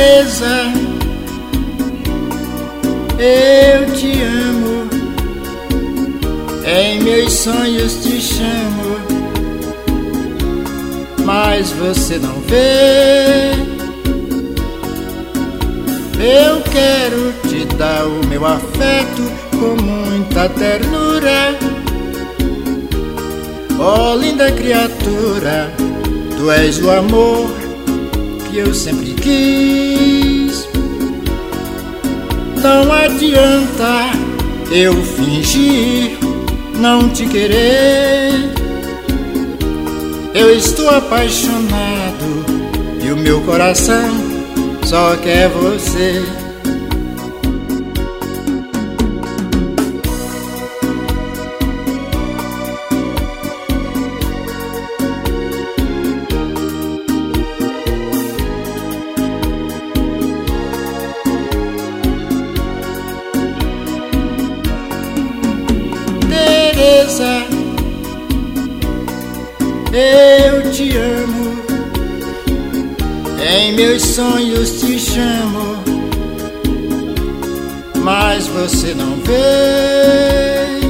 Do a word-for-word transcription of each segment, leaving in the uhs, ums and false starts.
Teresa, eu te amo, em meus sonhos te chamo, mas você não vê. Eu quero te dar o meu afeto com muita ternura. Oh, linda criatura, tu és o amor que eu sempre quis. Não adianta eu fingir não te querer. Eu estou apaixonado e o meu coração só quer você. Teresa, eu te amo, em meus sonhos te chamo, mas você não vê.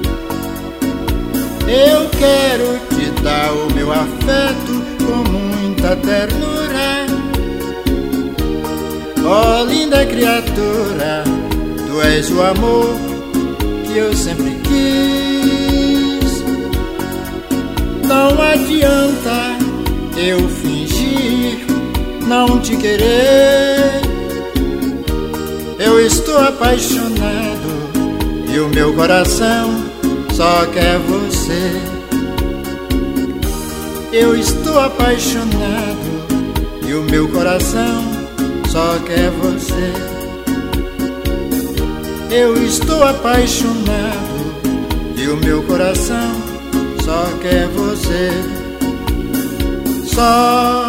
Eu quero te dar o meu afeto com muita ternura. Oh, linda criatura, tu és o amor que eu sempre quis. Não adianta eu fingir não te querer. Eu estou apaixonado e o meu coração só quer você. Eu estou apaixonado e o meu coração só quer você. Eu estou apaixonado e o meu coração só quer você. Só